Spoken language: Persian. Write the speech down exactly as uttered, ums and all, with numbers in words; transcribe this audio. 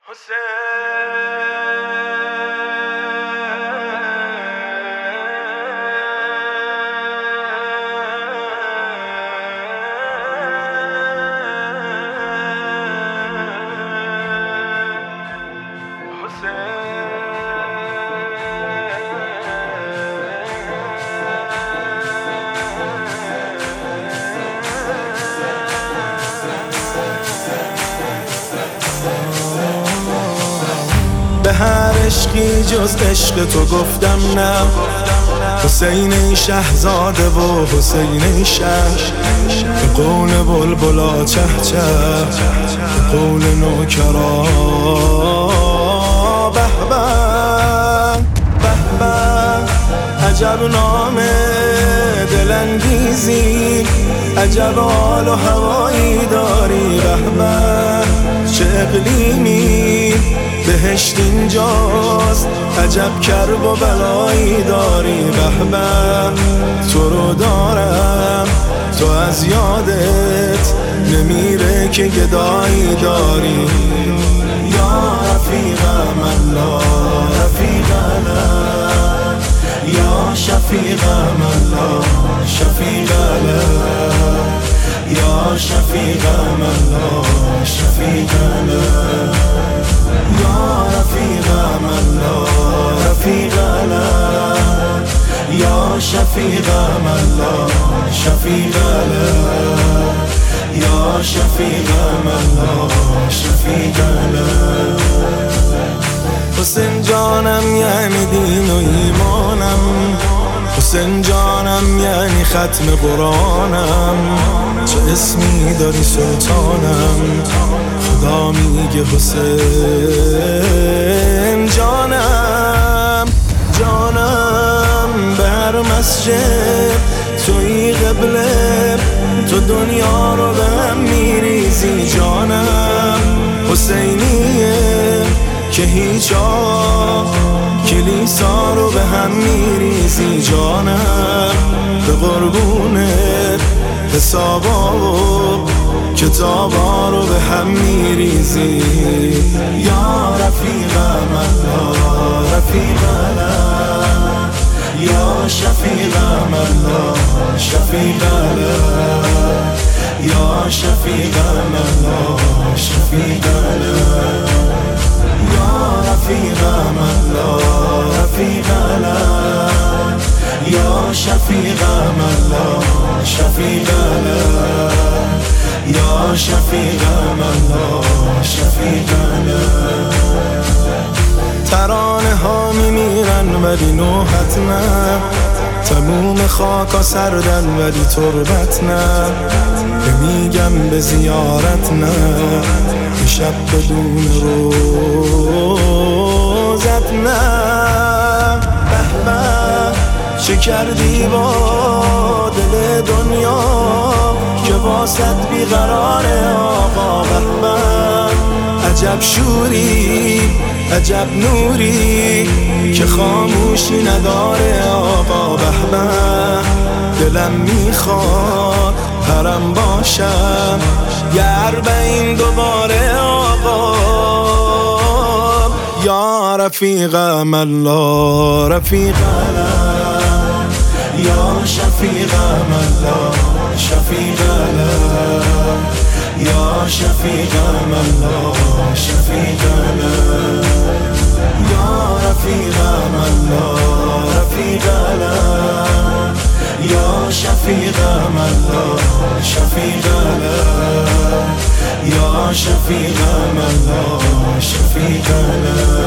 به هر عشقی جز عشق تو گفتم نه، حسین شهزاده و حسین شهر. به قول بلبلا چه چه، به قول نوکرا به به به به. عجب نامه دلانگیزی، عجب حال و هوایی داری. به به چه اقلیمی، بهشت اینجاست، عجب کرب و بلایی داری. به به تو رو دارم، تو از یادت نمیره که گدایی داری. یا رفیقم الله رفیقنا، یا شفیقم الله شفیقنا، یا شفیقم الله شفیقنا، یا رفیقم الله رفیقنا، یا شفیقم الله شفیقنا، یا شفیقم الله شفیقنا. حسین جانم یعنی دین و ایمانم، حسین جانم یعنی ختم قرآنم. چه اسمی داری سلطانم، خدا میگه حسین جانم جانم. به هر مسجد توی قبله، تو دنیا رو به هم میریزی جانم. حسینیه که هیچ آه کلیسا رو به هم میریزی جانم. به قربونت حسابا و کتابا رو به هم میریزی. یا رفیقم الله رفیقنا، یا شفیقم الله شفیقنا، یا شفیقم الله شفیقنا، یا رفیقم الله رفیقنا، یا شفیقم الله شفیقنا، یا شفیقم الله شفیقنا. ترانه ها میمیرن ولی نوحت نه، تموم خاکا سردن ولی تربت نه. میگم به زیارت نه، شب بدون روزت نه. به به چه کردی با دل دنیا که واسط بیقراره آقا. به به عجب شوری، عجب نوری که خاموشی نداره آقا. به به دلم میخواد پرم باشم یه اربعین دوباره آقا. یا رفیقم الله رفیقنا، یا شفیقم الله شفیقنا، یا شفیقم الله شفیقنا، یا رفیقم الله رفیقنا، یا شفیقم الله شفیقنا، یا شفیقم الله شفیقنا.